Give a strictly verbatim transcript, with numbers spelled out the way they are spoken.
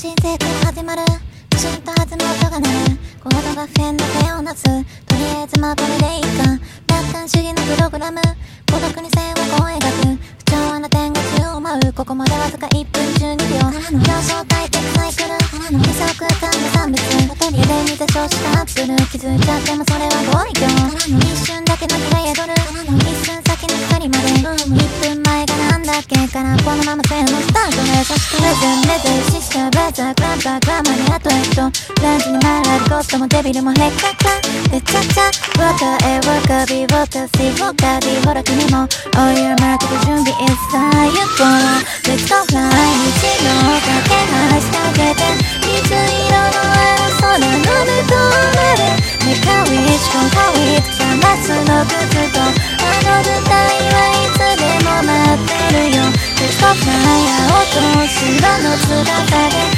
新生から始まるパシンと弾む音が鳴るコードがフェンの手をなすとりあえずまあこれでいいか楽観主義のプログラム孤独に線をこう描く不調和な点が宙を舞うここまでわずかいっぷんじゅうにびょう表彰体的サイクル理想空間の産物家で見た少子化アップル気づいちゃってもそれはご愛嬌一瞬だけの日が宿る一寸先の光までいっぷんまえがなんだっけからこのまま線のスタートでそしてレゼンレゼンシスターブラザークランパーグラマにあとエクトランチに回られるコストもデビルもヘッカカでチャチャウォーターエウォーカービーウォーターシーウォーカーディほら君も All your market 準備 is time you go Let's go fly 日の架け橋かけて水色のあの空の向こうまでメカウィッシュコンカウィッシュマスの靴とあの舞台はいつでも待ってるよ Let's go fly 青と白の翼で